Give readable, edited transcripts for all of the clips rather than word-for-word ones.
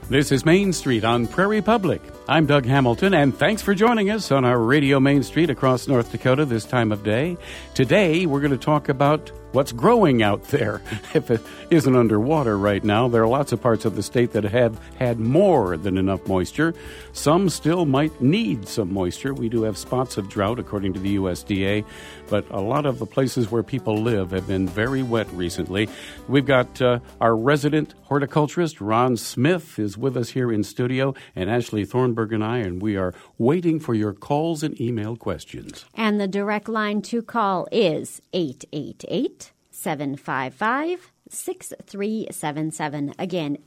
This is Main Street on Prairie Public. I'm Doug Hamilton, and thanks for joining us on our Radio Main Street across North Dakota this time of day. Today, we're going to talk about what's growing out there. If it isn't underwater right now, there are lots of parts of the state that have had more than enough moisture. Some still might need some moisture. We do have spots of drought, according to the USDA, but a lot of the places where people live have been very wet recently. We've got our resident horticulturist, Ron Smith, is with us here in studio, and Ashley Thornburg and I, and we are waiting for your calls and email questions. And the direct line to call is 888-755-6377. Again,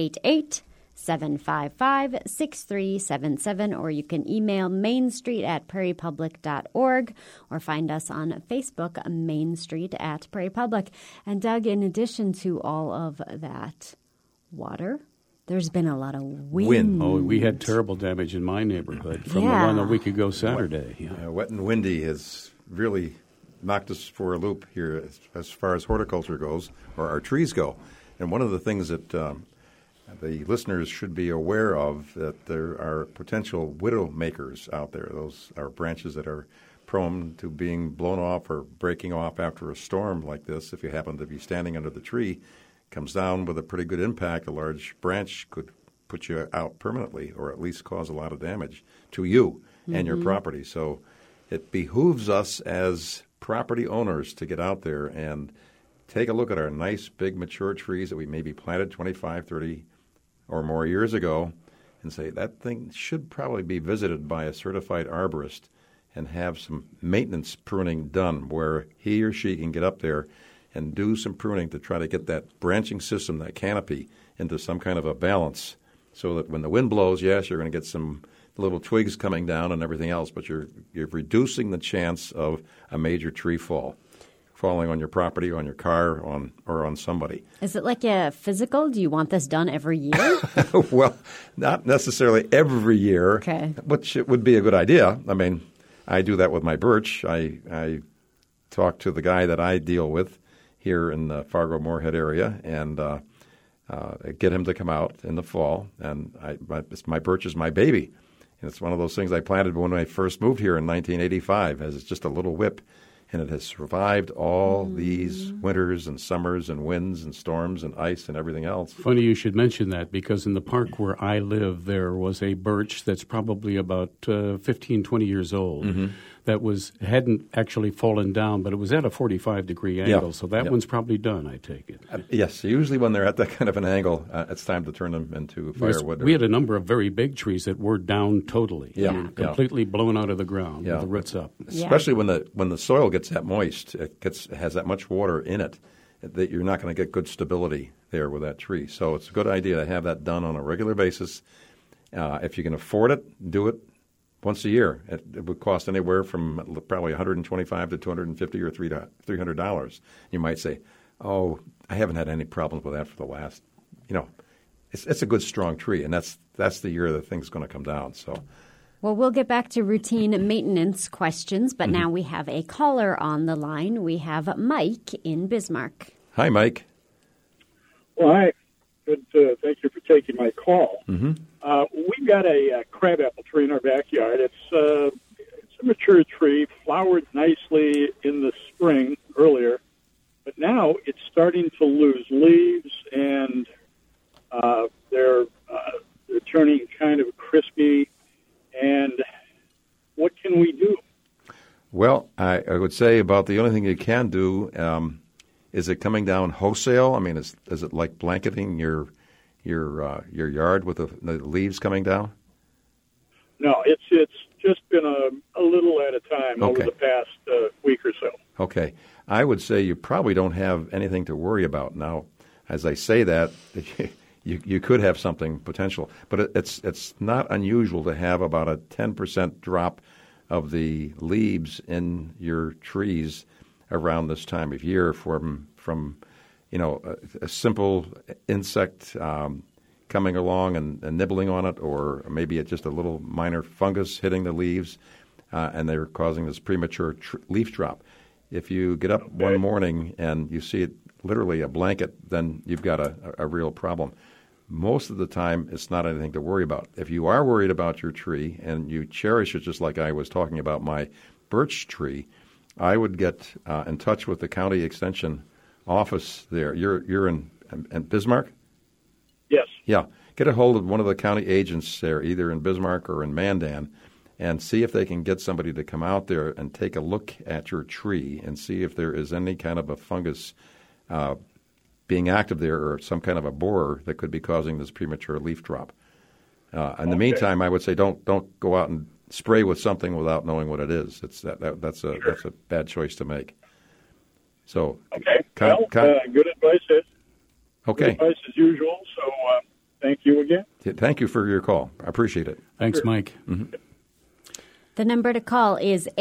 888-755-6377, or you can email mainstreet@prairiepublic.org or find us on Facebook, Main Street at Prairie Public. And Doug, in addition to all of that water, there's been a lot of wind. Oh, we had terrible damage in my neighborhood from the one a week ago Saturday. Wet and windy has really knocked us for a loop here as far as horticulture goes, or our trees go. And one of the things that the listeners should be aware of, that there are potential widow makers out there. Those are branches that are prone to being blown off or breaking off after a storm like this. If you happen to be standing under the tree, comes down with a pretty good impact, a large branch could put you out permanently or at least cause a lot of damage to you and your property. So it behooves us as property owners to get out there and take a look at our nice, big, mature trees that we maybe planted 25, 30 or more years ago and say that thing should probably be visited by a certified arborist and have some maintenance pruning done where he or she can get up there and do some pruning to try to get that branching system, that canopy, into some kind of a balance so that when the wind blows, yes, you're going to get some little twigs coming down and everything else, but you're reducing the chance of a major tree falling on your property, on your car, or on somebody. Is it like a physical? Do you want this done every year? Well, not necessarily every year, which it would be a good idea. I mean, I do that with my birch. I talk to the guy that I deal with here in the Fargo-Moorhead area and get him to come out in the fall. And my birch is my baby. And it's one of those things I planted when I first moved here in 1985 as it's just a little whip. And it has survived all these winters and summers and winds and storms and ice and everything else. Funny you should mention that, because in the park where I live, there was a birch that's probably about 15, 20 years old that hadn't actually fallen down, but it was at a 45-degree angle. So that one's probably done, I take it. Yes. Usually when they're at that kind of an angle, it's time to turn them into firewood. We had a number of very big trees that were down totally. Completely blown out of the ground with the roots up. Especially when the soil gets that moist, it has that much water in it, that you're not going to get good stability there with that tree. So it's a good idea to have that done on a regular basis. If you can afford it, do it once a year. It would cost anywhere from probably $125 to $250 or $300. You might say, "Oh, I haven't had any problems with that for the last," it's a good strong tree, and that's the year the thing's going to come down. So. Well, we'll get back to routine maintenance questions, but now we have a caller on the line. We have Mike in Bismarck. Hi, Mike. Well, hi. Good. Thank you for taking my call. We've got a crabapple tree in our backyard. It's a mature tree, flowered nicely in the spring earlier, but now it's starting to lose leaves, and they're turning kind of crispy. And what can we do? Well, I would say about the only thing you can do is it coming down wholesale. I mean, is it like blanketing your yard with the leaves coming down? No, it's just been a little at a time over the past week or so. Okay, I would say you probably don't have anything to worry about now. As I say that. You could have something potential, but it's not unusual to have about a 10% drop of the leaves in your trees around this time of year from a simple insect coming along and nibbling on it, or maybe it's just a little minor fungus hitting the leaves, and they're causing this premature leaf drop. If you get up one morning and you see it literally a blanket, then you've got a real problem. most of the time it's not anything to worry about. If you are worried about your tree and you cherish it, just like I was talking about my birch tree, I would get in touch with the county extension office there. You're in Bismarck? Yes. Yeah. Get a hold of one of the county agents there, either in Bismarck or in Mandan, and see if they can get somebody to come out there and take a look at your tree and see if there is any kind of a fungus being active there or some kind of a borer that could be causing this premature leaf drop. In the meantime, I would say don't go out and spray with something without knowing what it is. That's a bad choice to make. So okay, good advice. Okay, good advice as usual. So thank you again. Thank you for your call. I appreciate it. Thanks, Mike. Mm-hmm. The number to call is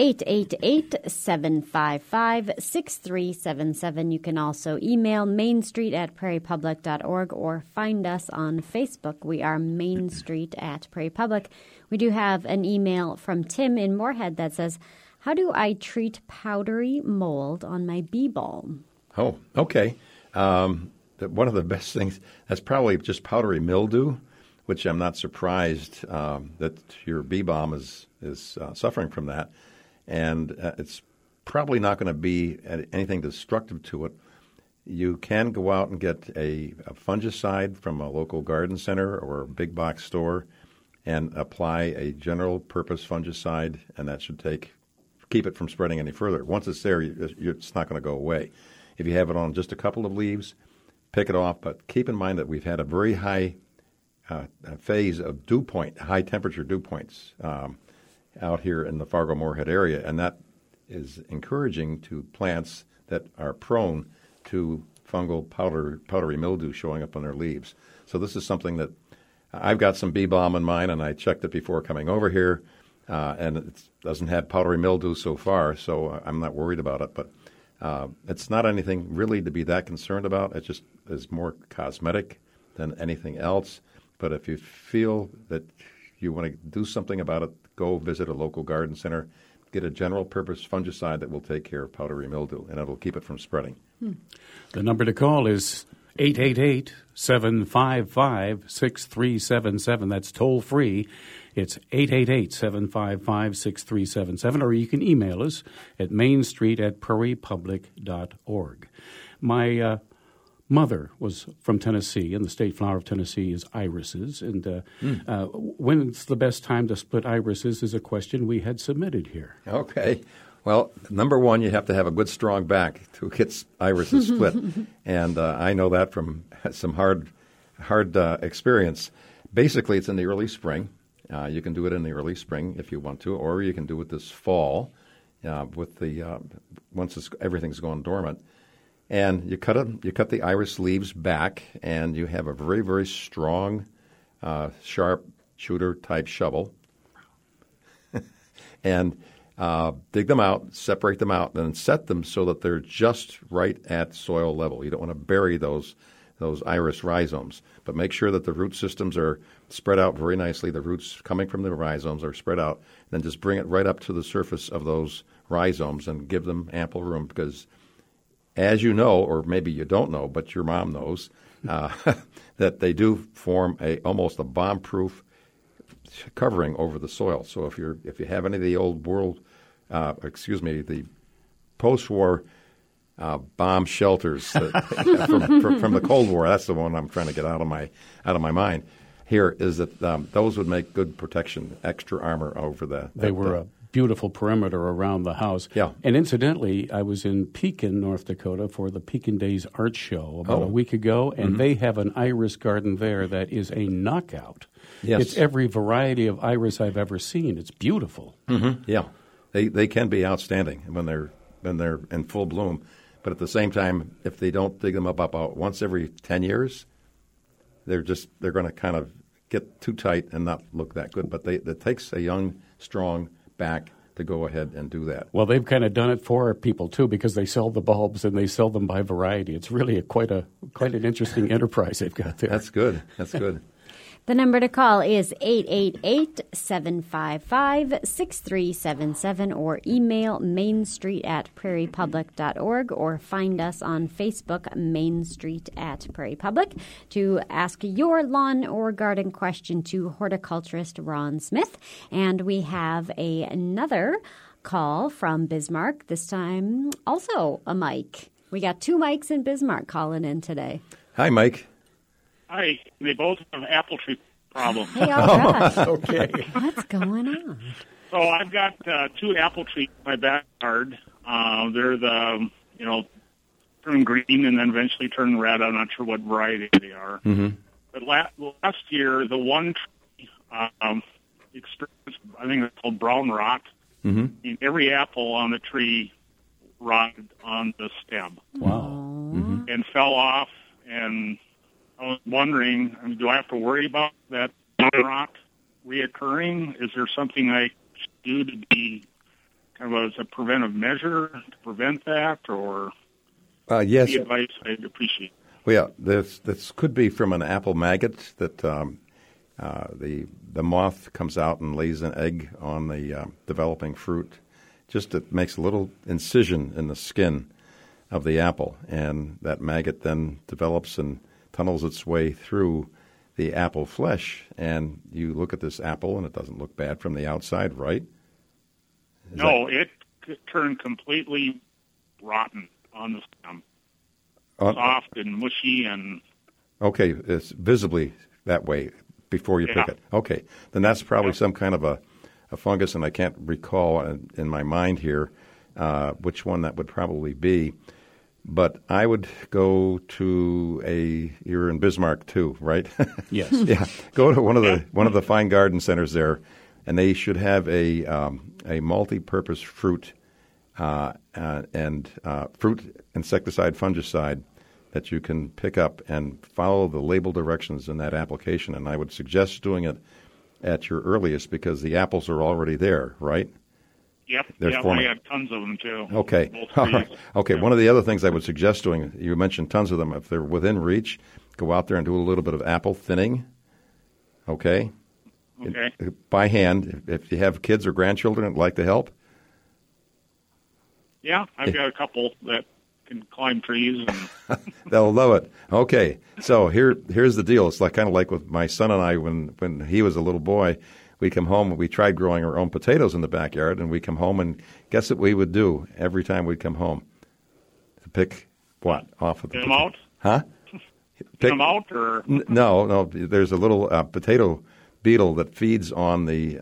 888-755-6377. You can also email mainstreet@prairiepublic.org or find us on Facebook. We are Main Street at Prairie Public. We do have an email from Tim in Moorhead that says, how do I treat powdery mold on my bee balm? Oh, okay. One of the best things, that's probably just powdery mildew, which I'm not surprised that your bee balm is suffering from that. And it's probably not going to be anything destructive to it. You can go out and get a fungicide from a local garden center or a big box store and apply a general purpose fungicide, and that should keep it from spreading any further. Once it's there, it's not going to go away. If you have it on just a couple of leaves, pick it off, but keep in mind that we've had a very high phase of dew point, high temperature dew points out here in the Fargo-Moorhead area, and that is encouraging to plants that are prone to fungal powdery mildew showing up on their leaves. So this is something that I've got some bee balm in mine, and I checked it before coming over here, and it doesn't have powdery mildew so far, so I'm not worried about it. But it's not anything really to be that concerned about. It just is more cosmetic than anything else. But if you feel that you want to do something about it, go visit a local garden center, get a general purpose fungicide that will take care of powdery mildew, and it'll keep it from spreading. The number to call is 888-755-6377. That's toll free. It's 888-755-6377, or you can email us at mainstreet@prairiepublic.org. My mother was from Tennessee, and the state flower of Tennessee is irises. And when's the best time to split irises is a question we had submitted here. Okay. Well, number one, you have to have a good, strong back to get irises split. And I know that from some hard experience. Basically, it's in the early spring. You can do it in the early spring if you want to, or you can do it this fall with the once everything's gone dormant. And you cut the iris leaves back, and you have a very, very strong, sharp shooter-type shovel. And dig them out, separate them out, and set them so that they're just right at soil level. You don't want to bury those iris rhizomes, but make sure that the root systems are spread out very nicely. The roots coming from the rhizomes are spread out. Then just bring it right up to the surface of those rhizomes and give them ample room, because as you know, or maybe you don't know, but your mom knows, that they do form almost a bomb-proof covering over the soil. So if you have any of the old the post-war bomb shelters from the Cold War, that's the one I'm trying to get out of my mind. Here is that those would make good protection, extra armor over that. They were a beautiful perimeter around the house. Yeah. And incidentally, I was in Pekin, North Dakota for the Pekin Days Art Show about a week ago, and they have an iris garden there that is a knockout. Yes. It's every variety of iris I've ever seen. It's beautiful. Mm-hmm. Yeah. They can be outstanding when they're in full bloom. But at the same time, if they don't dig them up about once every 10 years, they're going to kind of get too tight and not look that good. But it takes a young, strong back to go ahead and do that. Well, they've kind of done it for people too, because they sell the bulbs and they sell them by variety. It's really quite an interesting enterprise they've got there. That's good. That's good. The number to call is 888-755-6377 or email mainstreet@prairiepublic.org or find us on Facebook, Main Street at Prairie Public, to ask your lawn or garden question to horticulturist Ron Smith. And we have another call from Bismarck, this time also a Mike. We got two Mikes in Bismarck calling in today. Hi, Mike. Hi. They both have apple tree problems. Hey, all right. Okay. What's going on? So I've got two apple trees in my backyard. They're turn green and then eventually turn red. I'm not sure what variety they are. Mm-hmm. But last year, the one tree experienced, I think it's called brown rot. Mm-hmm. And every apple on the tree rotted on the stem. Wow. Mm-hmm. And fell off. And I was wondering, do I have to worry about that rot reoccurring? Is there something I should do to be kind of as a preventive measure to prevent that, or Yes. the advice I'd appreciate? Well, yeah, this could be from an apple maggot that the moth comes out and lays an egg on the developing fruit. Just it makes a little incision in the skin of the apple, and that maggot then develops and tunnels its way through the apple flesh, and you look at this apple and it doesn't look bad from the outside, right? It turned completely rotten on the stem. Soft and mushy and... Okay, it's visibly that way before you pick it. Okay, then that's probably some kind of a fungus, and I can't recall in my mind here which one that would probably be. But I would go to you're in Bismarck too, right? Yes. Yeah. Go to one of the fine garden centers there, and they should have a multi-purpose fruit and fruit insecticide fungicide that you can pick up and follow the label directions in that application. And I would suggest doing it at your earliest because the apples are already there, right? Yep. I have tons of them too. Okay. All right. Okay. Yeah. One of the other things I would suggest doing, you mentioned tons of them. If they're within reach, go out there and do a little bit of apple thinning. Okay. Okay. By hand. If you have kids or grandchildren that'd like to help. Yeah, I've got a couple that can climb trees. And they'll love it. Okay. So here's the deal. It's kind of like with my son and I when he was a little boy. We come home and we tried growing our own potatoes in the backyard, and we come home and guess what we would do every time we'd come home? To pick what off of the them out? Huh? Pick them out, or no. There's a little potato beetle that feeds on the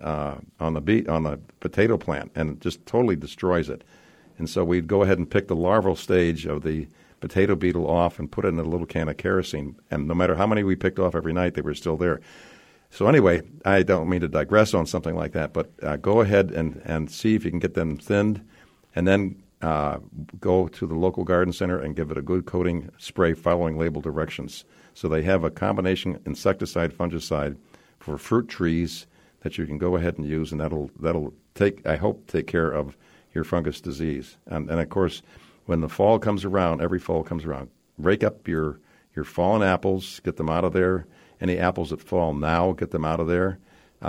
potato plant and just totally destroys it. And so we'd go ahead and pick the larval stage of the potato beetle off and put it in a little can of kerosene. And no matter how many we picked off every night, they were still there. So anyway, I don't mean to digress on something like that, but go ahead and see if you can get them thinned, and then go to the local garden center and give it a good coating spray following label directions. So they have a combination insecticide, fungicide for fruit trees that you can go ahead and use, and that'll take care of your fungus disease. And of course, when the fall comes around, every fall comes around, rake up your fallen apples, get them out of there. Any apples that fall now, get them out of there.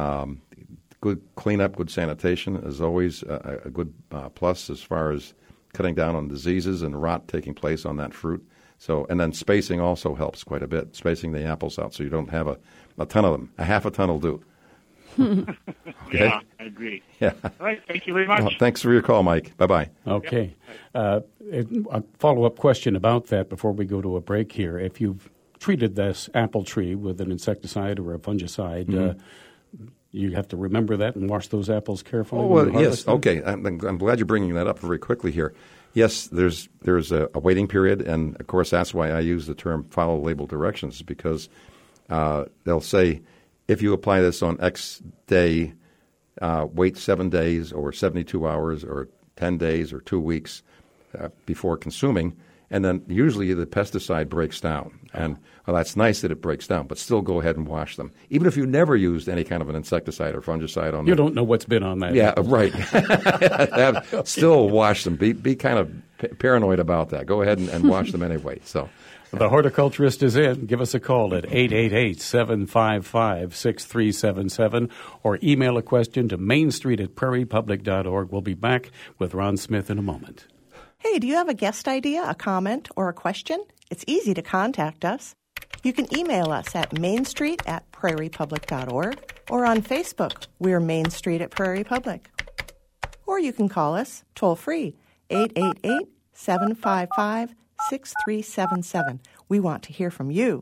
Good cleanup, good sanitation is always a good plus as far as cutting down on diseases and rot taking place on that fruit. So, and then spacing also helps quite a bit, spacing the apples out so you don't have a ton of them. A half a ton will do. Okay? Yeah, I agree. Yeah. All right, thank you very much. Well, thanks for your call, Mike. Bye-bye. Okay. A follow-up question about that before we go to a break here. If you've treated this apple tree with an insecticide or a fungicide, you have to remember that and wash those apples carefully. Oh, well, yes. Okay. I'm glad you're bringing that up very quickly here. Yes, there's a waiting period, and, of course, that's why I use the term follow label directions, because they'll say, if you apply this on X day, wait 7 days or 72 hours or 10 days or 2 weeks before consuming, and then usually the pesticide breaks down. And, well, that's nice that it breaks down, but still go ahead and wash them. Even if you never used any kind of an insecticide or fungicide on them. You don't know what's been on that. Yeah, right. Still wash them. Be kind of paranoid about that. Go ahead and wash them anyway. So. The horticulturist is in. Give us a call at 888-755-6377 or email a question to mainstreet@prairiepublic.org. We'll be back with Ron Smith in a moment. Hey, do you have a guest idea, a comment, or a question? It's easy to contact us. You can email us at mainstreet@prairiepublic.org or on Facebook, we're Main Street at Prairie Public. Or you can call us toll-free, 888-755-6377. We want to hear from you.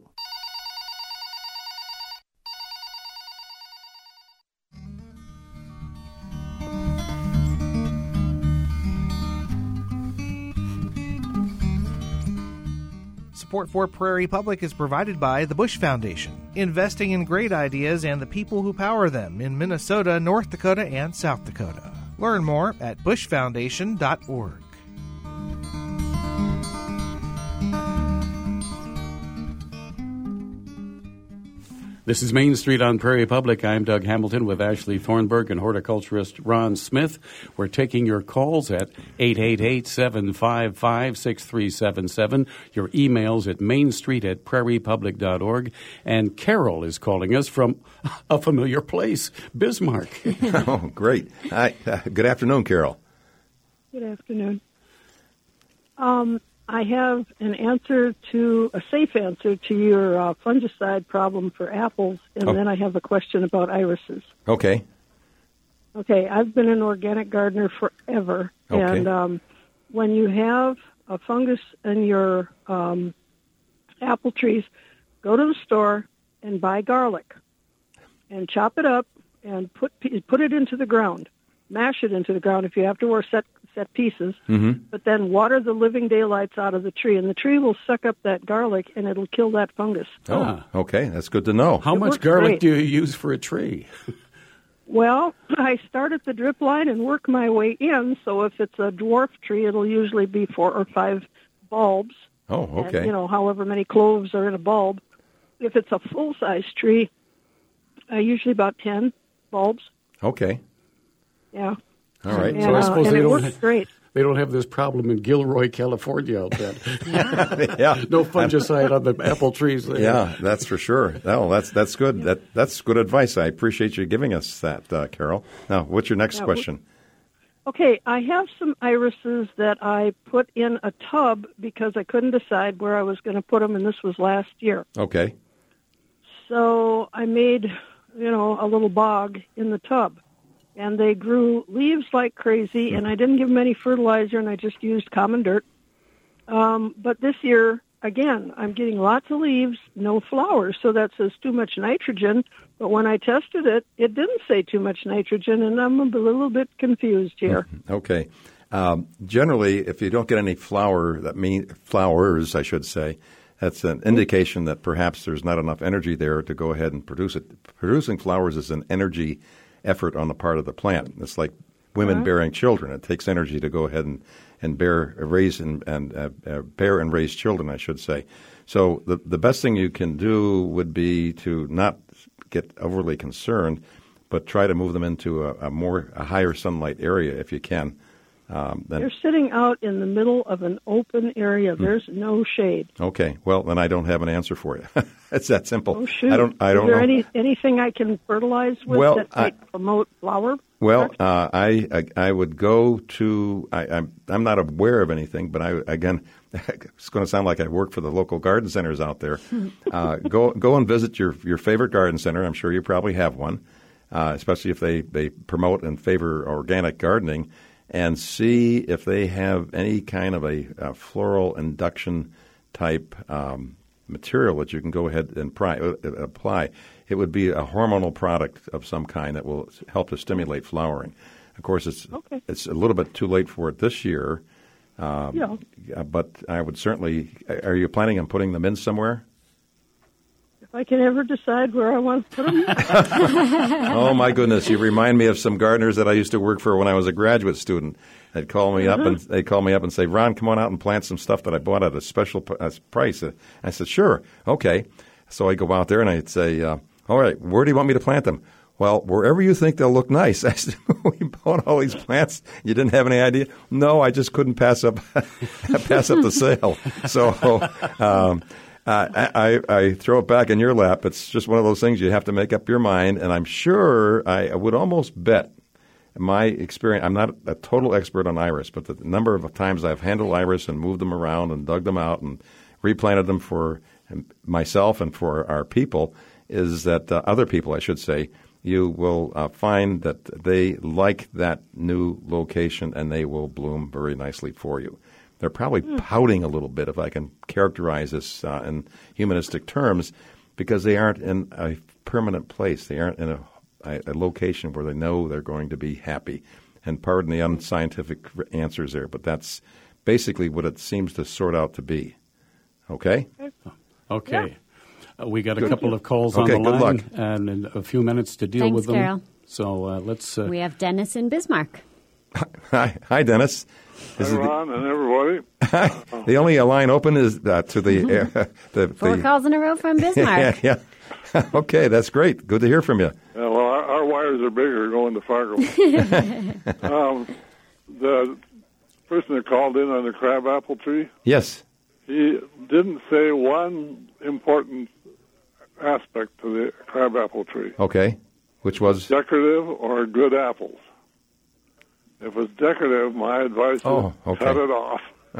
Support for Prairie Public is provided by the Bush Foundation, investing in great ideas and the people who power them in Minnesota, North Dakota, and South Dakota. Learn more at bushfoundation.org. This is Main Street on Prairie Public. I'm Doug Hamilton with Ashley Thornburg and horticulturist Ron Smith. We're taking your calls at 888-755-6377, your emails at mainstreet@prairiepublic.org. And Carol is calling us from a familiar place, Bismarck. Oh, great. Hi. Good afternoon, Carol. Good afternoon. I have a safe answer to your fungicide problem for apples, and then I have a question about irises. Okay. Okay, I've been an organic gardener forever, and when you have a fungus in your apple trees, go to the store and buy garlic, and chop it up and put it into the ground. Mash it into the ground if you have to, or set pieces, but then water the living daylights out of the tree, and the tree will suck up that garlic, and it'll kill that fungus. Oh, okay. That's good to know. How much garlic do you use for a tree? Well, I start at the drip line and work my way in, so if it's a dwarf tree, it'll usually be 4 or 5 bulbs. Oh, okay. And, however many cloves are in a bulb. If it's a full-size tree, usually about 10 bulbs. Okay. Yeah. All right. And, so I suppose they don't have this problem in Gilroy, California out there. Yeah. No fungicide on the apple trees there. Yeah, that's for sure. No, that's good. That's good advice. I appreciate you giving us that, Carol. Now, what's your next question? Okay, I have some irises that I put in a tub because I couldn't decide where I was going to put them, and this was last year. Okay. So I made, a little bog in the tub. And they grew leaves like crazy, and I didn't give them any fertilizer, and I just used common dirt. But this year, again, I'm getting lots of leaves, no flowers, so that says too much nitrogen. But when I tested it, it didn't say too much nitrogen, and I'm a little bit confused here. Okay. Generally, if you don't get any flowers, I should say, that's an indication that perhaps there's not enough energy there to go ahead and produce it. Producing flowers is an energy effort on the part of the plant. It's like women bearing children. It takes energy to go ahead and bear and raise children, I should say. So the best thing you can do would be to not get overly concerned, but try to move them into a higher sunlight area if you can. They're sitting out in the middle of an open area. There's no shade. Okay. Well, then I don't have an answer for you. It's that simple. Oh, shoot. I don't Is know. there anything I can fertilize with that might promote flower? Well, I would go to. I'm not aware of anything, but it's going to sound like I work for the local garden centers out there. Go and visit your favorite garden center. I'm sure you probably have one, especially if they promote and favor organic gardening. And see if they have any kind of a floral induction type material that you can go ahead and apply. It would be a hormonal product of some kind that will help to stimulate flowering. Of course, it's a little bit too late for it this year, but I would certainly – are you planning on putting them in somewhere? I can ever decide where I want to put them. Oh, my goodness. You remind me of some gardeners that I used to work for when I was a graduate student. They'd call me up and say, Ron, come on out and plant some stuff that I bought at a special price. I said, sure, okay. So I go out there and I'd say, all right, where do you want me to plant them? Well, wherever you think they'll look nice. I said, we bought all these plants. You didn't have any idea? No, I just couldn't pass up the sale. So I throw it back in your lap. It's just one of those things you have to make up your mind. And I'm sure I would almost bet my experience. I'm not a total expert on iris, but the number of times I've handled iris and moved them around and dug them out and replanted them for myself and for our people is that other people, I should say, you will find that they like that new location and they will bloom very nicely for you. They're probably pouting a little bit, if I can characterize this in humanistic terms, because they aren't in a permanent place. They aren't in a location where they know they're going to be happy. And pardon the unscientific answers there, but that's basically what it seems to sort out to be. Okay? Okay. Yeah. We got a couple of calls on the line and in a few minutes to deal with them. Carol. So let's... we have Dennis in Bismarck. Hi, Dennis. Hi, Ron, and everybody. The only line open is to the... 4 calls in a row from Bismarck. Yeah. Okay, that's great. Good to hear from you. Yeah, well, our wires are bigger going to Fargo. The person that called in on the crabapple tree, yes, he didn't say one important aspect to the crabapple tree. Okay, which was? Decorative or good apples. If it's decorative, my advice is cut it off.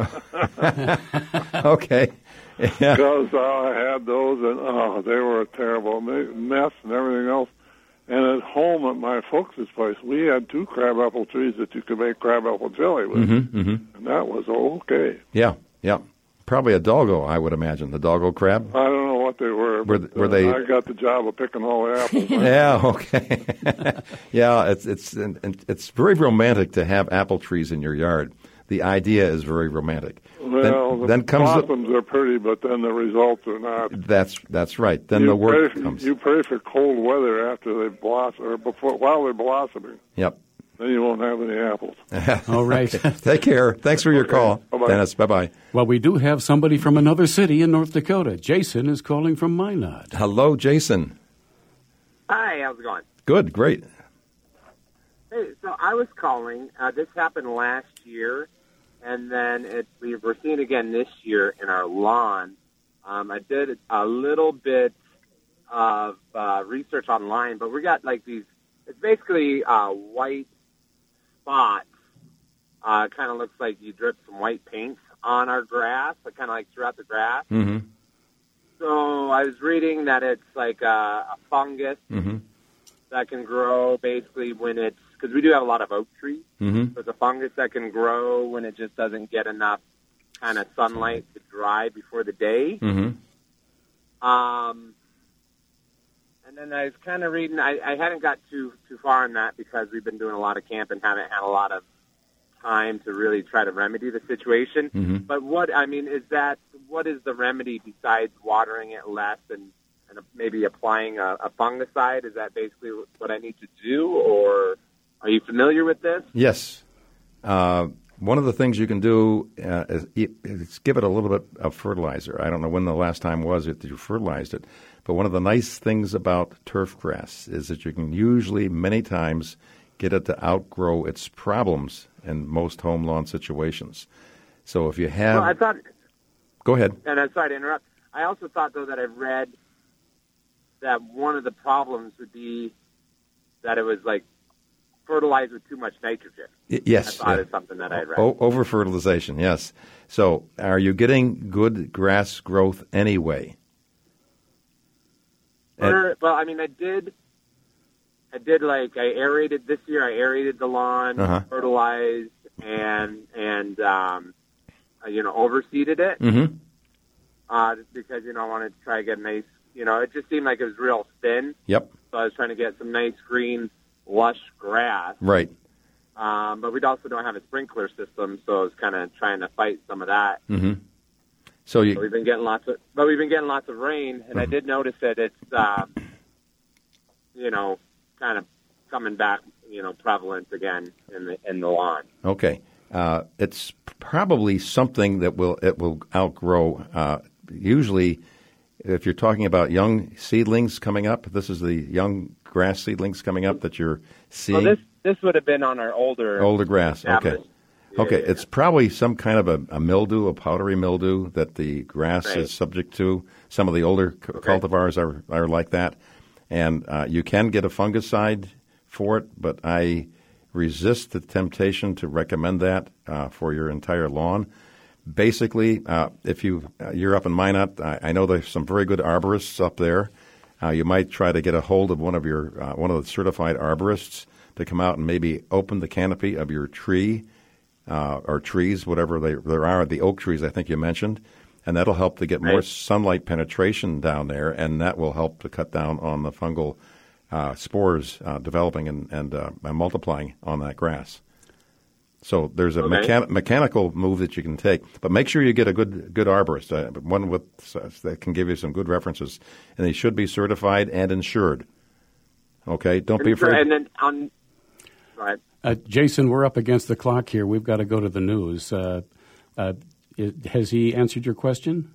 Okay. Yeah. Because I had those, and they were a terrible mess and everything else. And at home at my folks' place, we had 2 crabapple trees that you could make crabapple jelly with. And that was okay. Yeah. Probably a doggo, I would imagine. The doggo crab? I don't know what they were. Were they? I got the job of picking all the apples. Yeah, okay. Yeah, it's very romantic to have apple trees in your yard. The idea is very romantic. Well, then comes blossoms are pretty, but then the results are not. That's right. Then the work comes. You pray for cold weather after they blossom, or while they're blossoming. Yep. Then you won't have any apples. All right. Take care. Thanks for your call, Bye-bye. Dennis. Bye-bye. Well, we do have somebody from another city in North Dakota. Jason is calling from Minot. Hello, Jason. Hi, how's it going? Good, great. Hey, so I was calling. This happened last year, and then we're seeing it again this year in our lawn. I did a little bit of research online, but we got like these, it's basically white spots. Kind of looks like you dripped some white paint on our grass, kind of like throughout the grass. Mm-hmm. So I was reading that it's like a fungus that can grow basically when it's, because we do have a lot of oak trees. So it's a fungus that can grow when it just doesn't get enough kind of sunlight to dry before the day. And then I was kind of reading, I hadn't got too far on that because we've been doing a lot of camp and haven't had a lot of time to really try to remedy the situation. But what is the remedy besides watering it less and maybe applying a fungicide? Is that basically what I need to do, or are you familiar with this? Yes. One of the things you can do is give it a little bit of fertilizer. I don't know when the last time was that you fertilized it, but one of the nice things about turf grass is that you can usually many times get it to outgrow its problems in most home lawn situations. So if you have... Well, I thought... Go ahead. And I'm sorry to interrupt. I also thought, though, that I read that one of the problems would be that it was like fertilized with too much nitrogen. Yes. I thought it's something that I read. Over-fertilization, yes. So are you getting good grass growth anyway? Well, I mean, I did like, I aerated this year. I aerated the lawn, fertilized, and overseeded it. Because, I wanted to try to get a nice, it just seemed like it was real thin. Yep. So I was trying to get some nice green, lush grass. Right. But we also don't have a sprinkler system, so I was kind of trying to fight some of that. So we've been getting lots of rain, and I did notice that it's kind of coming back, prevalent again in the lawn. Okay, it's probably something that it will outgrow. Usually, if you're talking about young seedlings coming up, this is the young grass seedlings coming up that you're seeing. Well, this would have been on our older grass. Okay. Okay, it's probably some kind of a mildew, a powdery mildew that the grass is subject to. Some of the older cultivars are like that. And you can get a fungicide for it, but I resist the temptation to recommend that for your entire lawn. Basically, if you're up in Minot, I know there's some very good arborists up there. You might try to get a hold of one of the certified arborists to come out and maybe open the canopy of your tree. Or trees, whatever there are, the oak trees I think you mentioned, and that'll help to get more sunlight penetration down there, and that will help to cut down on the fungal spores developing and multiplying on that grass. So there's a mechanical move that you can take, but make sure you get a good arborist, one that can give you some good references, and they should be certified and insured. Okay, don't be afraid. And then on, right. Jason, we're up against the clock here. We've got to go to the news. Has he answered your question?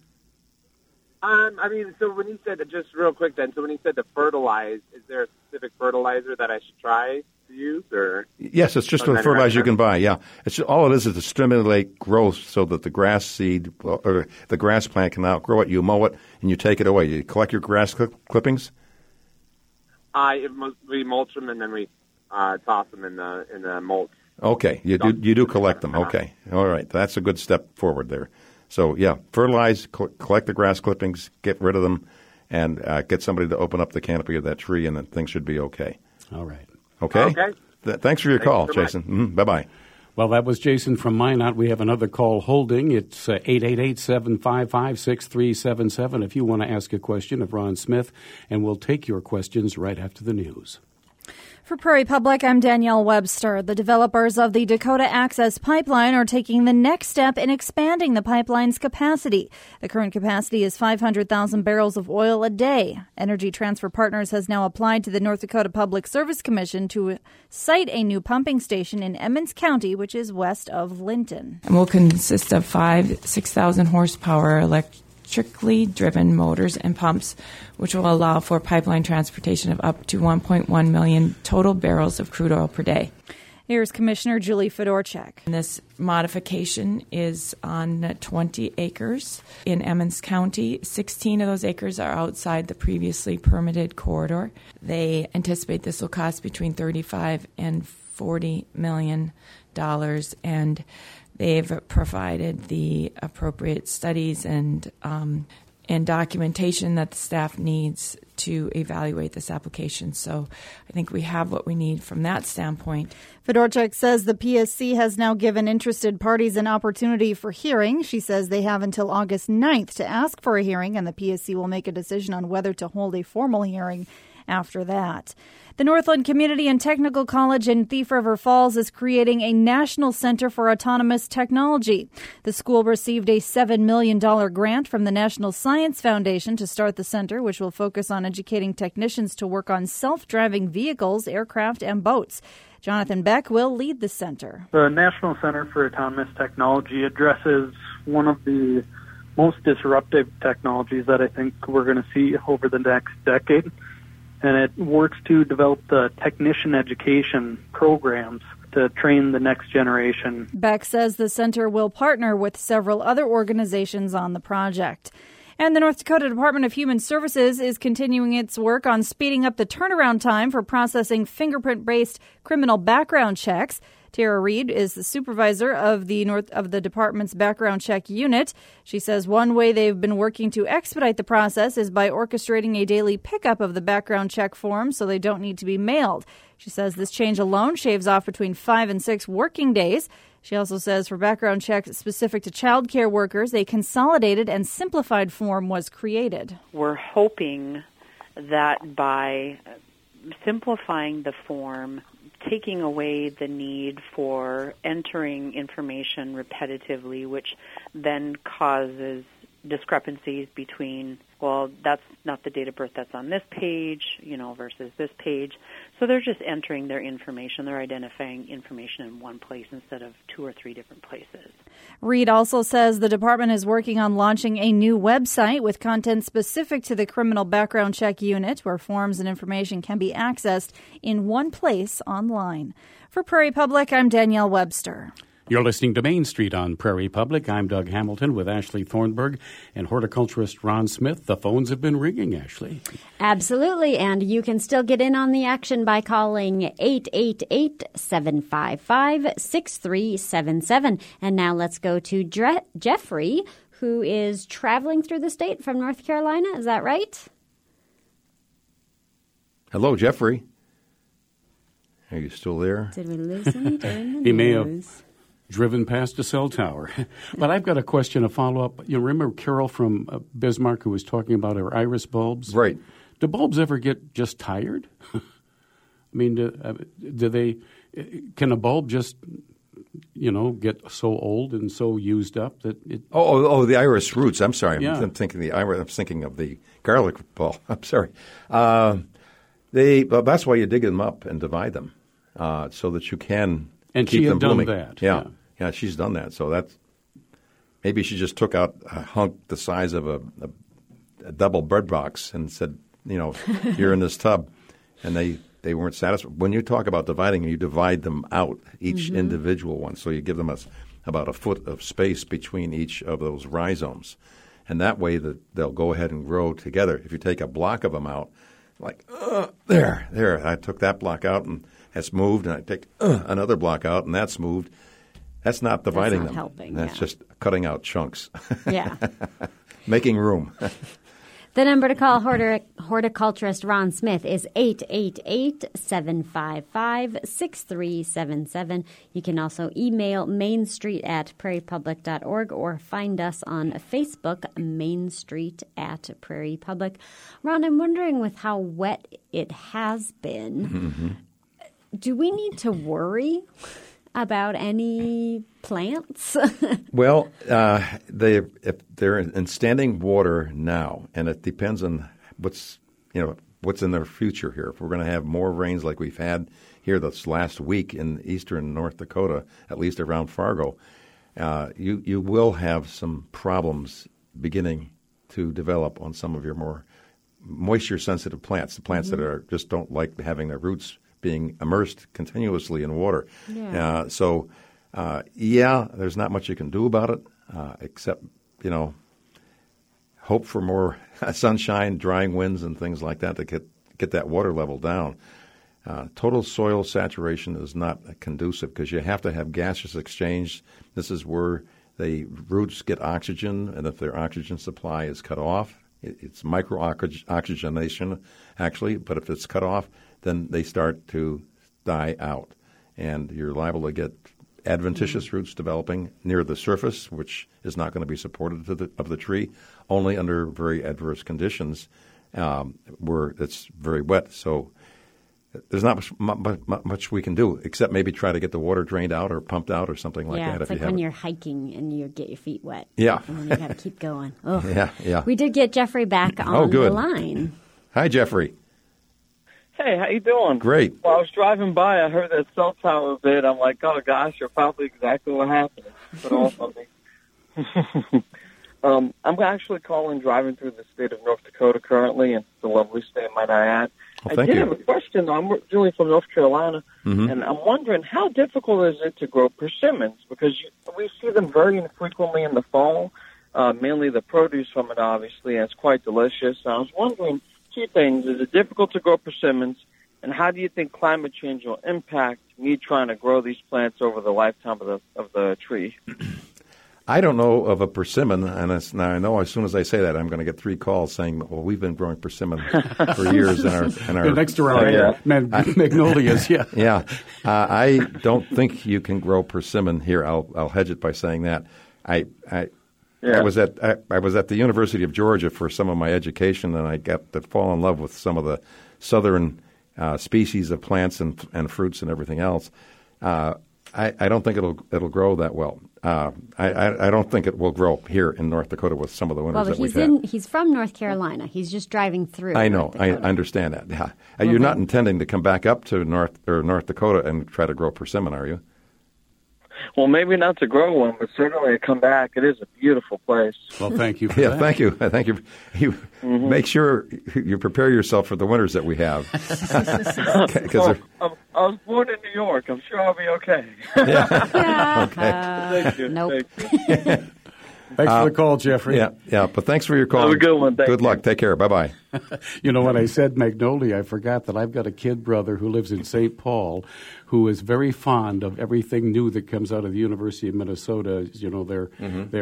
So when he said, just real quick then, so when he said to fertilize, is there a specific fertilizer that I should try to use? Or yes, it's just a fertilizer you can buy, yeah. All it is to stimulate growth so that the grass seed or the grass plant can outgrow it. You mow it and you take it away. You collect your grass clippings? We mulch them and then we toss them in the mulch. Okay, you do collect them. Okay, all right, that's a good step forward there. So yeah, fertilize, collect the grass clippings, get rid of them, and get somebody to open up the canopy of that tree, and then things should be okay. All right. Okay. Thanks for your call, Jason. Bye bye. Well, that was Jason from Minot. We have another call holding. It's 888-755-6377 if you want to ask a question of Ron Smith, and we'll take your questions right after the news. For Prairie Public, I'm Danielle Webster. The developers of the Dakota Access Pipeline are taking the next step in expanding the pipeline's capacity. The current capacity is 500,000 barrels of oil a day. Energy Transfer Partners has now applied to the North Dakota Public Service Commission to site a new pumping station in Emmons County, which is west of Linton. And will consist of 6,000 horsepower electrically driven motors and pumps, which will allow for pipeline transportation of up to 1.1 million total barrels of crude oil per day. Here's Commissioner Julie Fedorchak. This modification is on 20 acres in Emmons County. 16 of those acres are outside the previously permitted corridor. They anticipate this will cost between $35 and $40 million, and they've provided the appropriate studies and documentation that the staff needs to evaluate this application. So I think we have what we need from that standpoint. Fedorchak says the PSC has now given interested parties an opportunity for hearing. She says they have until August 9th to ask for a hearing, and the PSC will make a decision on whether to hold a formal hearing after that. The Northland Community and Technical College in Thief River Falls is creating a national center for autonomous technology. The school received a $7 million grant from the National Science Foundation to start the center, which will focus on educating technicians to work on self-driving vehicles, aircraft, and boats. Jonathan Beck will lead the center. The National Center for Autonomous Technology addresses one of the most disruptive technologies that I think we're going to see over the next decade. And it works to develop the technician education programs to train the next generation. Beck says the center will partner with several other organizations on the project. And the North Dakota Department of Human Services is continuing its work on speeding up the turnaround time for processing fingerprint-based criminal background checks. Tara Reed is the supervisor of the department's background check unit. She says one way they've been working to expedite the process is by orchestrating a daily pickup of the background check forms so they don't need to be mailed. She says this change alone shaves off between 5 and 6 working days. She also says for background checks specific to child care workers, a consolidated and simplified form was created. We're hoping that by simplifying the form, taking away the need for entering information repetitively, which then causes discrepancies between, well, that's not the date of birth that's on this page, versus this page. So they're just entering their information. They're identifying information in one place instead of 2 or 3 different places. Reed also says the department is working on launching a new website with content specific to the Criminal Background Check Unit, where forms and information can be accessed in one place online. For Prairie Public, I'm Danielle Webster. You're listening to Main Street on Prairie Public. I'm Doug Hamilton with Ashley Thornburg and horticulturist Ron Smith. The phones have been ringing, Ashley. Absolutely, and you can still get in on the action by calling 888-755-6377. And now let's go to Jeffrey, who is traveling through the state from North Carolina. Is that right? Hello, Jeffrey. Are you still there? Did we lose him during the He may news? have driven past a cell tower. But I've got a question, a follow-up. You remember Carol from Bismarck who was talking about her iris bulbs? Right. Do bulbs ever get just tired? I mean, do they? Can a bulb just, get so old and so used up that it? Oh, the iris roots. I'm sorry. Yeah. I'm thinking the iris. I'm thinking of the garlic bulb. I'm sorry. Well, that's why you dig them up and divide them so that you can. And keep she had them done blooming. that. Yeah, she's done that. So that's maybe she just took out a hunk the size of a double bread box and said, you're in this tub, and they weren't satisfied. When you talk about dividing, you divide them out, each individual one. So you give them about a foot of space between each of those rhizomes, and that way they'll go ahead and grow together. If you take a block of them out, like there, I took that block out and. That's moved, and I take another block out, and that's moved. That's not dividing that's not them. helping, That's just cutting out chunks. Yeah. Making room. The number to call horticulturist Ron Smith is 888-755-6377. You can also email mainstreet@prairiepublic.org or find us on Facebook, Main Street at Prairie Public. Ron, I'm wondering with how wet it has been, do we need to worry about any plants? Well, if they're in standing water now, and it depends on what's in their future here. If we're going to have more rains like we've had here this last week in eastern North Dakota, at least around Fargo, you will have some problems beginning to develop on some of your more moisture-sensitive plants, the plants that are just don't like having their roots being immersed continuously in water. Yeah. There's not much you can do about it except, hope for more sunshine, drying winds, and things like that to get that water level down. Total soil saturation is not conducive because you have to have gaseous exchange. This is where the roots get oxygen, and if their oxygen supply is cut off, it's micro-oxygenation, actually, but if it's cut off, then they start to die out, and you're liable to get adventitious roots developing near the surface, which is not going to be supportive of the tree, only under very adverse conditions where it's very wet. So there's not much we can do except maybe try to get the water drained out or pumped out or something like that. Yeah, it's like when you're hiking and you get your feet wet. Yeah. And then you got to keep going. Oh. Yeah. We did get Jeffrey back on good. the line. Hi, Jeffrey. Hey, how you doing? Great. Well, I was driving by. I heard that cell tower bit. I'm like, oh, gosh, you're probably exactly what happened. Put off on me. I'm actually driving through the state of North Dakota currently, and it's a lovely state, might I add. Well, I did have a question, though. I'm originally from North Carolina, Mm-hmm. and I'm wondering how difficult is it to grow persimmons? Because we see them very infrequently in the fall, mainly the produce from it, obviously, and it's quite delicious. I was wondering, two things. Is it difficult to grow persimmons, and how do you think climate change will impact me trying to grow these plants over the lifetime of the tree? I don't know of a persimmon, and now I know as soon as I say that, I'm going to get 3 calls saying, "Well, we've been growing persimmon for years in our next to our magnolias." Yeah, yeah. I don't think you can grow persimmon here. I'll hedge it by saying that. I was at the University of Georgia for some of my education, and I got to fall in love with some of the southern species of plants and fruits and everything else. I don't think it'll grow that well. I don't think it will grow here in North Dakota with some of the winters but that we've had. He's from North Carolina. He's just driving through. I know. I understand that. Yeah. You're not intending to come back up to North Dakota and try to grow persimmon, are you? Well, maybe not to grow one, but certainly to come back. It is a beautiful place. Well, thank you for that. Thank you. Thank you. Make sure you prepare yourself for the winters that we have. I was born in New York. I'm sure I'll be okay. Yeah. Okay. Thank you. Nope. Thanks for the call, Jeffrey. Yeah. But thanks for your call. Have a good one. Good luck. Take care. Bye-bye. You know, when I said Magnolia, I forgot that I've got a kid brother who lives in St. Paul who is very fond of everything new that comes out of the University of Minnesota, you know, their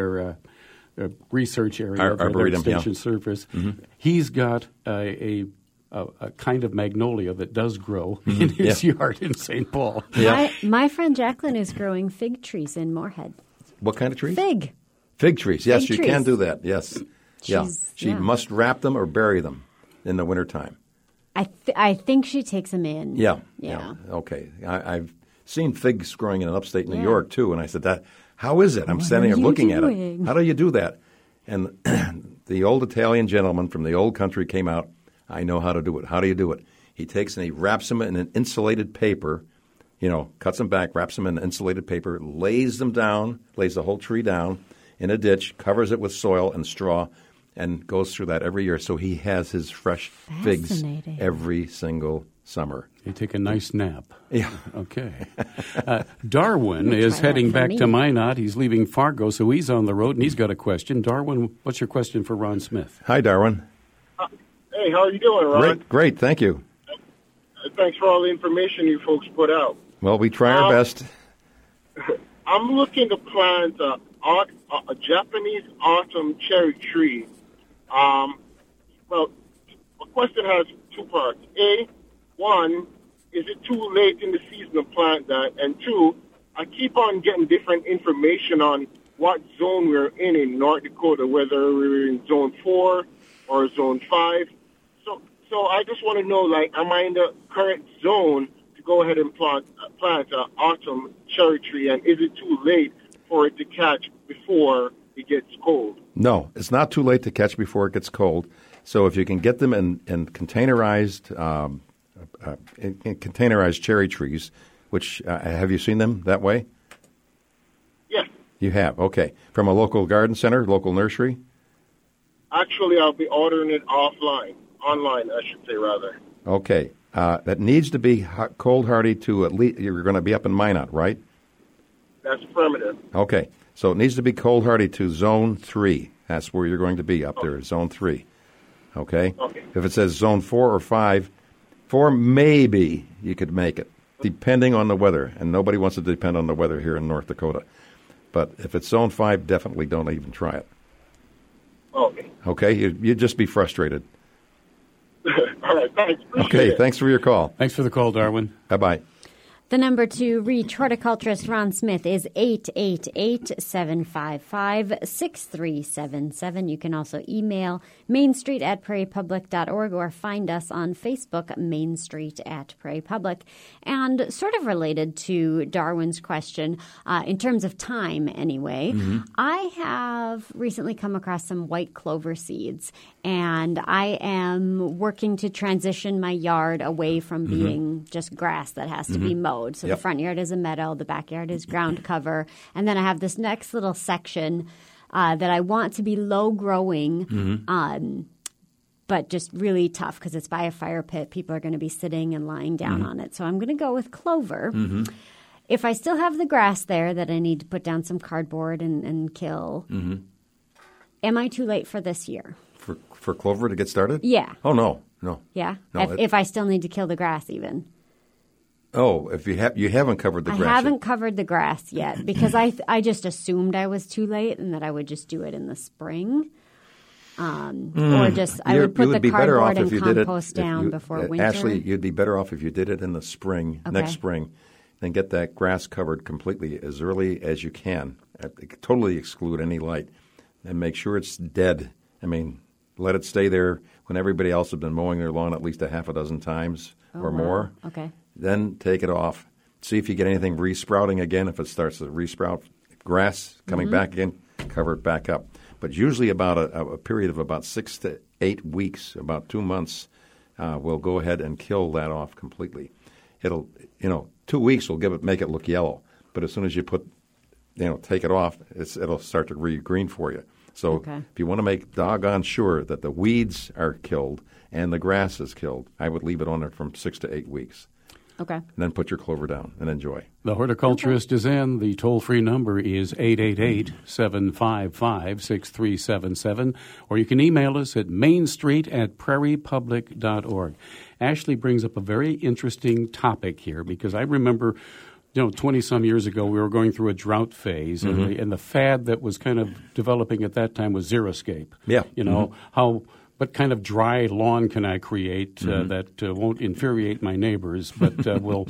research area, their extension service. Mm-hmm. He's got a kind of magnolia that does grow in his yard in St. Paul. Yeah. My friend Jacqueline is growing fig trees in Moorhead. What kind of trees? Fig trees. Yes, fig you trees. can do that. Yes. She must wrap them or bury them in the wintertime. I think she takes them in. Yeah. Okay. I've seen figs growing in upstate New York, too, and I said, how is it? I'm standing there looking at it. How do you do that? And the old Italian gentleman from the old country came out. I know how to do it. How do you do it? He takes and he wraps them in an insulated paper, cuts them back, wraps them in insulated paper, lays them down, lays the whole tree down in a ditch, covers it with soil and straw, and goes through that every year. So he has his fresh figs every single summer. You take a nice nap. Yeah. Okay. Darwin is heading back to Minot. He's leaving Fargo, so he's on the road, and he's got a question. Darwin, what's your question for Ron Smith? Hi, Darwin. Hey, how are you doing, Ron? Great, thank you. Thanks for all the information you folks put out. Well, we try our best. I'm looking to plant a Japanese autumn cherry tree. Well, my question has two parts. One, is it too late in the season to plant that? And two, I keep on getting different information on what zone we're in North Dakota, whether we're in zone 4 or zone 5. So I just want to know, am I in the correct zone to go ahead and plant an autumn cherry tree? And is it too late for it to catch before it gets cold? No, it's not too late to catch before it gets cold. So if you can get them in containerized containerized cherry trees, which have you seen them that way? Yes. You have, okay. From a local garden center, local nursery? Actually, I'll be ordering it online, I should say, rather. Okay. That needs to be cold hardy to at least, you're going to be up in Minot, right? That's affirmative. Okay. So it needs to be cold hardy to zone 3. That's where you're going to be up there, zone 3. Okay? If it says zone 4 or 5, 4 maybe you could make it, depending on the weather. And nobody wants to depend on the weather here in North Dakota. But if it's zone 5, definitely don't even try it. Okay? You'd just be frustrated. All right, thanks. Okay, thanks for your call. Thanks for the call, Darwin. Bye-bye. The number to reach horticulturist Ron Smith is 888-755-6377. You can also email mainstreet@prairiepublic.org or find us on Facebook, Main Street at Prairie Public. And sort of related to Darwin's question, in terms of time anyway, I have recently come across some white clover seeds, and I am working to transition my yard away from being just grass that has to be mowed. So the front yard is a meadow, the backyard is ground cover, and then I have this next little section that I want to be low growing, but just really tough because it's by a fire pit. People are going to be sitting and lying down on it. So I'm going to go with clover. If I still have the grass there that I need to put down some cardboard and kill, am I too late for this year? For clover to get started? Yeah. Oh, no. Yeah? No, if I still need to kill the grass even. Oh, if you haven't covered the grass. I haven't covered the grass yet because I just assumed I was too late and that I would just do it in the spring. Or just I would put the cardboard and compost down before winter. Actually, you'd be better off if you did it in the spring, next spring, and get that grass covered completely as early as you can. Totally exclude any light and make sure it's dead. I mean, let it stay there when everybody else has been mowing their lawn at least a half a dozen times or more. Okay. Then take it off. See if you get anything resprouting again. If it starts to resprout, grass coming back again, cover it back up. But usually about a period of about 6 to 8 weeks, about 2 months, we'll go ahead and kill that off completely. It'll, 2 weeks will make it look yellow. But as soon as you take it off, it'll start to re-green for you. So if you want to make doggone sure that the weeds are killed and the grass is killed, I would leave it on there from 6 to 8 weeks. Okay. And then put your clover down and enjoy. The horticulturist is in. The toll-free number is 888-755-6377. Or you can email us at mainstreet@prairiepublic.org. Ashley brings up a very interesting topic here because I remember 20-some years ago, we were going through a drought phase, and the fad that was kind of developing at that time was xeriscape. Yeah. What kind of dry lawn can I create that won't infuriate my neighbors, but will,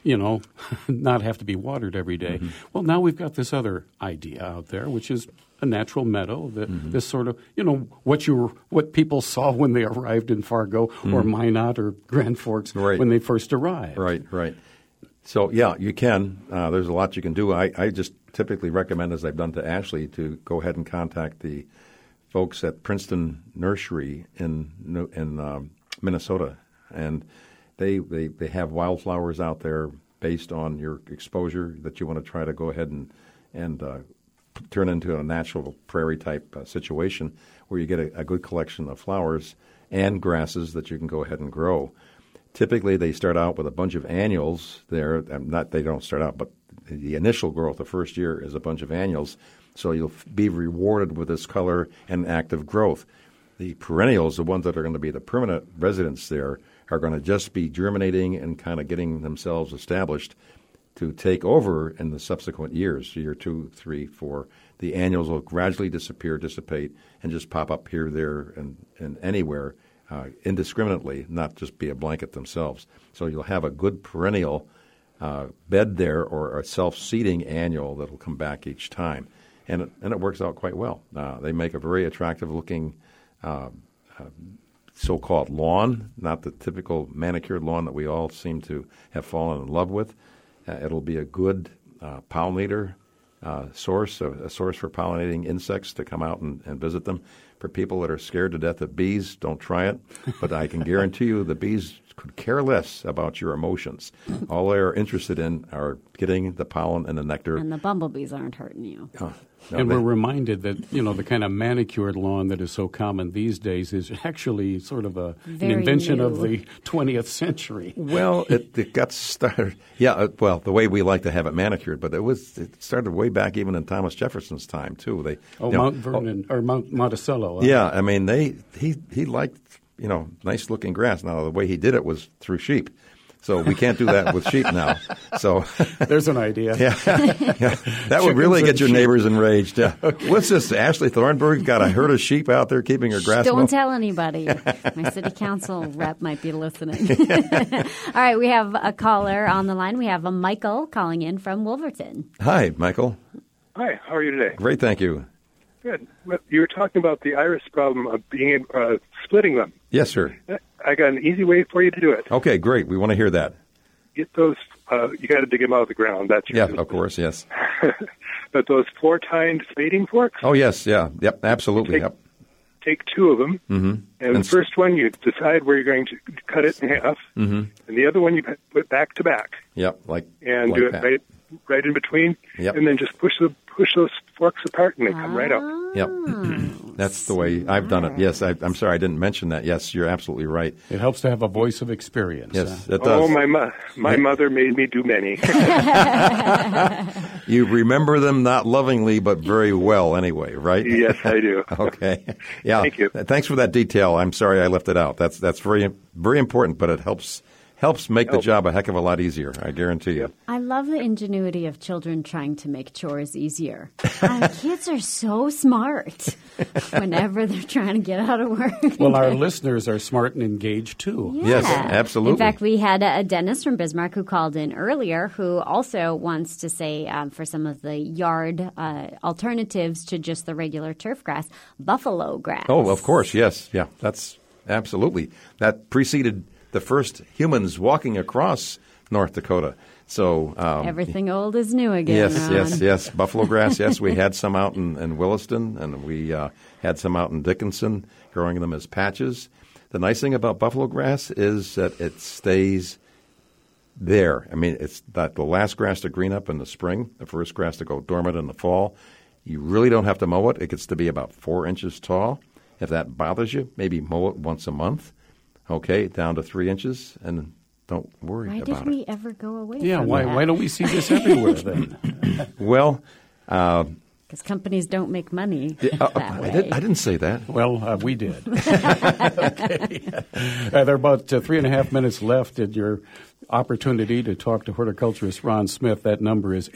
not have to be watered every day? Well, now we've got this other idea out there, which is a natural meadow. This sort of, what people saw when they arrived in Fargo or Minot or Grand Forks when they first arrived. Right. So, yeah, you can. There's a lot you can do. I just typically recommend, as I've done to Ashley, to go ahead and contact the folks at Princeton Nursery in Minnesota. And they have wildflowers out there based on your exposure that you want to try to go ahead and turn into a natural prairie-type situation where you get a good collection of flowers and grasses that you can go ahead and grow. Typically, they start out with a bunch of annuals there. They don't start out, but the initial growth the first year is a bunch of annuals. So you'll be rewarded with this color and active growth. The perennials, the ones that are going to be the permanent residents there, are going to just be germinating and kind of getting themselves established to take over in the subsequent years, year 2, 3, 4. The annuals will gradually dissipate, and just pop up here, there, and anywhere indiscriminately, not just be a blanket themselves. So you'll have a good perennial bed there or a self-seeding annual that will come back each time. And it works out quite well. They make a very attractive-looking so-called lawn, not the typical manicured lawn that we all seem to have fallen in love with. It'll be a good pollinator source, a source for pollinating insects to come out and visit them. For people that are scared to death of bees, don't try it. But I can guarantee you the bees could care less about your emotions. All they are interested in are getting the pollen and the nectar. And the bumblebees aren't hurting you. We're reminded that, the kind of manicured lawn that is so common these days is actually sort of an invention of the 20th century. Well, it got started. Yeah, the way we like to have it manicured, but it started way back even in Thomas Jefferson's time, too. Mount Vernon, or Mount Monticello. Yeah, I mean, he liked, nice-looking grass. Now, the way he did it was through sheep. So we can't do that with sheep now. So there's an idea. Yeah. That would really get your neighbors enraged. Yeah. Okay. What's this? Ashley Thornburg got a herd of sheep out there keeping her grass. Don't tell anybody. My city council rep might be listening. All right, we have a caller on the line. We have a Michael calling in from Wolverton. Hi, Michael. Hi. How are you today? Great, thank you. Good. You were talking about the iris problem of being splitting them. Yes, sir. I got an easy way for you to do it. Okay, great. We want to hear that. Get those. You got to dig them out of the ground. That's of course, yes. But those 4-tined spading forks. Oh yes, yeah, yep, absolutely. Take 2 of them, and the first one you decide where you're going to cut it in half, and the other one you put back to back. Yep, and do it right in between, and then just push those forks apart, and they come right out. Yep. That's the way I've done it. Yes, I'm sorry I didn't mention that. Yes, you're absolutely right. It helps to have a voice of experience. Yes, it does. Oh, my mother made me do many. You remember them not lovingly, but very well anyway, right? Yes, I do. Okay. Yeah. Thank you. Thanks for that detail. I'm sorry I left it out. That's very, very important, but it helps make the job a heck of a lot easier, I guarantee you. I love the ingenuity of children trying to make chores easier. Kids are so smart whenever they're trying to get out of work. Well, our listeners are smart and engaged, too. Yeah. Yes, absolutely. In fact, we had a Dennis from Bismarck who called in earlier who also wants to say for some of the yard alternatives to just the regular turf grass, buffalo grass. Oh, of course, yes. Yeah, that's absolutely. That preceded the first humans walking across North Dakota. So everything old is new again. Yes. Buffalo grass. Yes, we had some out in Williston, and we had some out in Dickinson, growing them as patches. The nice thing about buffalo grass is that it stays there. I mean, it's not the last grass to green up in the spring, the first grass to go dormant in the fall. You really don't have to mow it. It gets to be about 4 inches tall. If that bothers you, maybe mow it once a month. Okay, down to 3 inches, and don't worry about it. Why did we ever go away from that? Why don't we see this everywhere then? Well, because companies don't make money that way. I didn't say that. Well, we did. Okay. There are about 3.5 minutes left in your opportunity to talk to horticulturist Ron Smith. That number is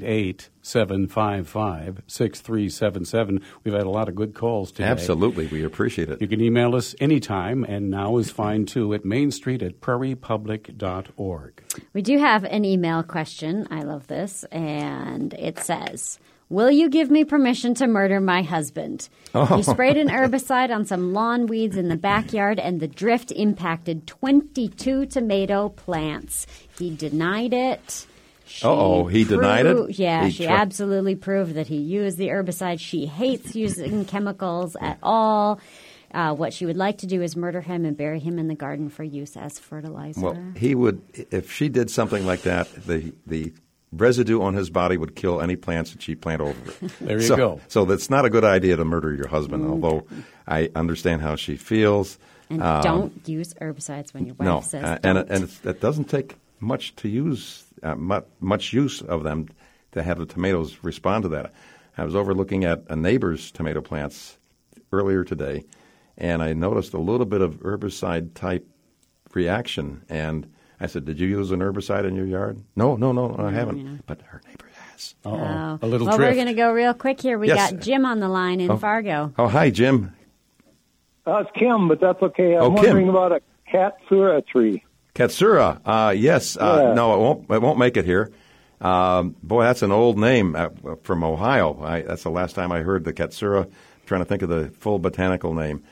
888-755-6377. We've had a lot of good calls today. Absolutely. We appreciate it. You can email us anytime, and now is fine, too, at mainstreet@prairiepublic.org. We do have an email question. I love this. And it says, will you give me permission to murder my husband? Oh. He sprayed an herbicide on some lawn weeds in the backyard, and the drift impacted 22 tomato plants. He denied it. He denied it? Yeah, she absolutely proved that he used the herbicide. She hates using chemicals at all. What she would like to do is murder him and bury him in the garden for use as fertilizer. Well, he would, if she did something like that, the residue on his body would kill any plants that she plant over it. There you go. So that's not a good idea to murder your husband, although I understand how she feels. And don't use herbicides when your wife says don't. And it doesn't take much to use, much use of them to have the tomatoes respond to that. I was overlooking at a neighbor's tomato plants earlier today, and I noticed a little bit of herbicide-type reaction, and I said, did you use an herbicide in your yard? No, I haven't. Yeah. But her neighbor has. A little drift. We're going to go real quick here. We got Jim on the line in Fargo. Oh, hi, Jim. It's Kim, but that's okay. I'm wondering about a Katsura tree. Katsura, yes. No, it won't make it here. Boy, that's an old name from Ohio. That's the last time I heard the Katsura. I'm trying to think of the full botanical name.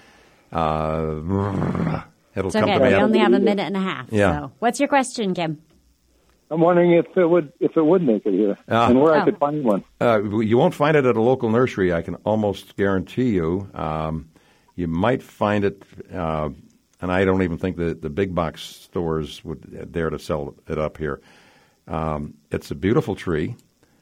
It's okay. We only have a minute and a half. Yeah. So, what's your question, Kim? I'm wondering if it would make it here, and where I could find one. You won't find it at a local nursery. I can almost guarantee you. You might find it, and I don't even think that the big box stores would dare to sell it up here. It's a beautiful tree.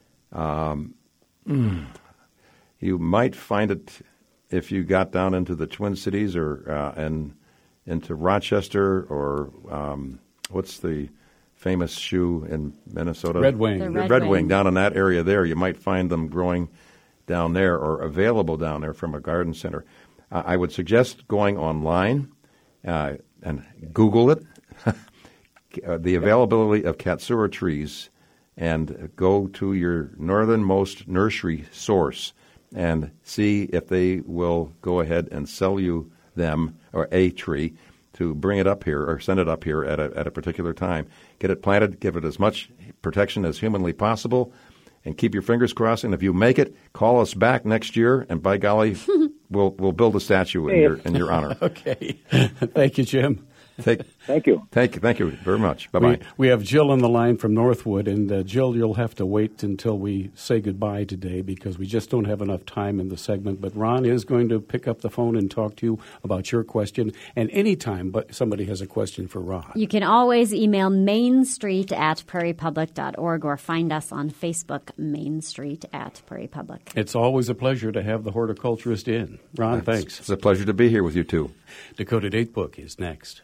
You might find it if you got down into the Twin Cities or into Rochester or what's the famous shoe in Minnesota? Red Wing. The Red Wing. Down in that area there. You might find them growing down there or available down there from a garden center. I would suggest going online and Google it, the availability of Katsura trees, and go to your northernmost nursery source and see if they will go ahead and sell you them or a tree to bring it up here or send it up here at a particular time. Get it planted, give it as much protection as humanly possible, and keep your fingers crossed. And if you make it, call us back next year, and by golly, we'll build a statue in your honor. Okay. Thank you, Jim. Thank you. Thank you very much. Bye-bye. We have Jill on the line from Northwood, and Jill, you'll have to wait until we say goodbye today because we just don't have enough time in the segment. But Ron is going to pick up the phone and talk to you about your question. And anytime somebody has a question for Ron. You can always email mainstreet@prairiepublic.org or find us on Facebook, Main Street at Prairie Public. It's always a pleasure to have the horticulturist in. Ron, thanks. It's a pleasure to be here with you, too. Dakota Datebook is next.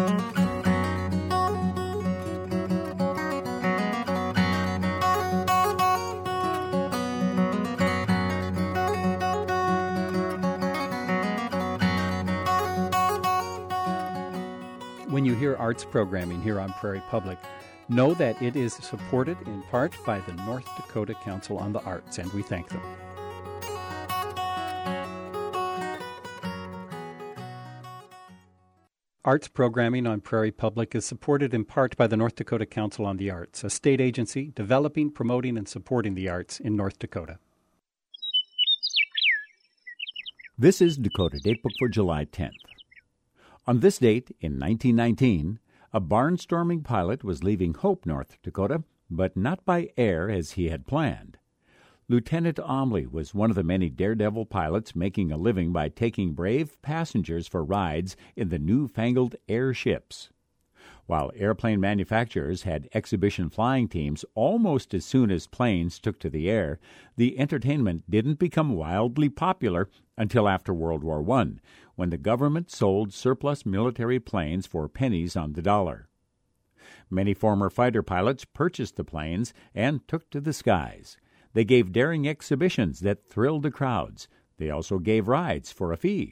When you hear arts programming here on Prairie Public, know that it is supported in part by the North Dakota Council on the Arts, and we thank them. Arts programming on Prairie Public is supported in part by the North Dakota Council on the Arts, a state agency developing, promoting, and supporting the arts in North Dakota. This is Dakota Datebook for July 10th. On this date in 1919, A barnstorming pilot was leaving Hope, North Dakota, but not by air as he had planned. Lieutenant Omley was one of the many daredevil pilots making a living by taking brave passengers for rides in the newfangled airships. While airplane manufacturers had exhibition flying teams almost as soon as planes took to the air, the entertainment didn't become wildly popular until after World War I, when the government sold surplus military planes for pennies on the dollar. Many former fighter pilots purchased the planes and took to the skies. They gave daring exhibitions that thrilled the crowds. They also gave rides for a fee.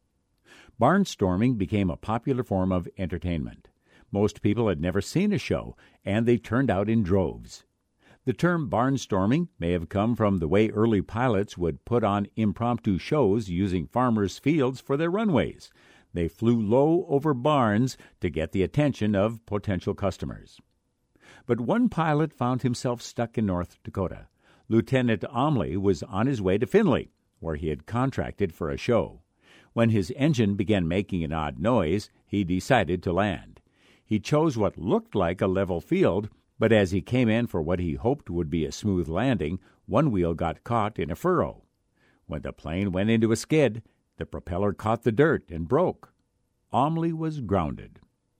Barnstorming became a popular form of entertainment. Most people had never seen a show, and they turned out in droves. The term barnstorming may have come from the way early pilots would put on impromptu shows using farmers' fields for their runways. They flew low over barns to get the attention of potential customers. But one pilot found himself stuck in North Dakota. Lieutenant Omley was on his way to Findlay, where he had contracted for a show. When his engine began making an odd noise, he decided to land. He chose what looked like a level field, but as he came in for what he hoped would be a smooth landing, one wheel got caught in a furrow. When the plane went into a skid, the propeller caught the dirt and broke. Omley was grounded.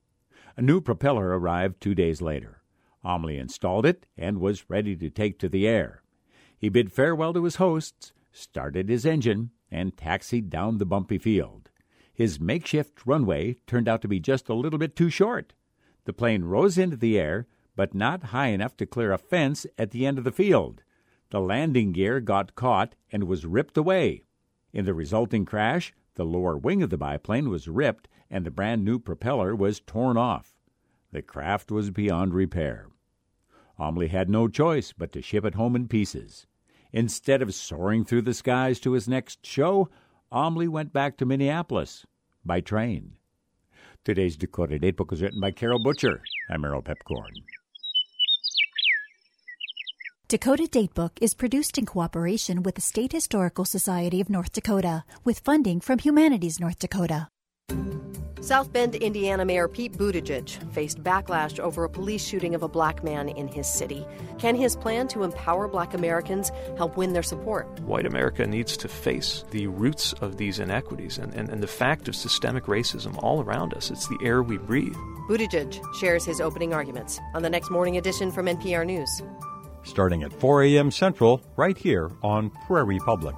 A new propeller arrived 2 days later. Omley installed it and was ready to take to the air. He bid farewell to his hosts, started his engine, and taxied down the bumpy field. His makeshift runway turned out to be just a little bit too short. The plane rose into the air, but not high enough to clear a fence at the end of the field. The landing gear got caught and was ripped away. In the resulting crash, the lower wing of the biplane was ripped and the brand-new propeller was torn off. The craft was beyond repair. Omley had no choice but to ship it home in pieces. Instead of soaring through the skies to his next show, Omley went back to Minneapolis by train. Today's Dakota Datebook was written by Carol Butcher. I'm Errol Pepcorn. Dakota Datebook is produced in cooperation with the State Historical Society of North Dakota, with funding from Humanities North Dakota. South Bend, Indiana Mayor Pete Buttigieg faced backlash over a police shooting of a black man in his city. Can his plan to empower black Americans help win their support? White America needs to face the roots of these inequities and the fact of systemic racism all around us. It's the air we breathe. Buttigieg shares his opening arguments on the next morning edition from NPR News. Starting at 4 a.m. Central, right here on Prairie Public.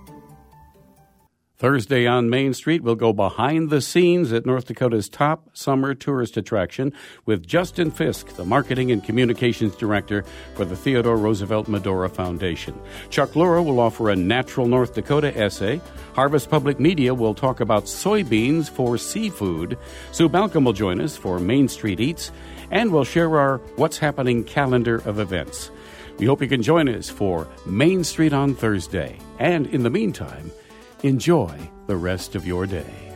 Thursday on Main Street, we'll go behind the scenes at North Dakota's top summer tourist attraction with Justin Fisk, the Marketing and Communications Director for the Theodore Roosevelt Medora Foundation. Chuck Lura will offer a Natural North Dakota essay. Harvest Public Media will talk about soybeans for seafood. Sue Balcom will join us for Main Street Eats, and we'll share our What's Happening calendar of events. We hope you can join us for Main Street on Thursday. And in the meantime, enjoy the rest of your day.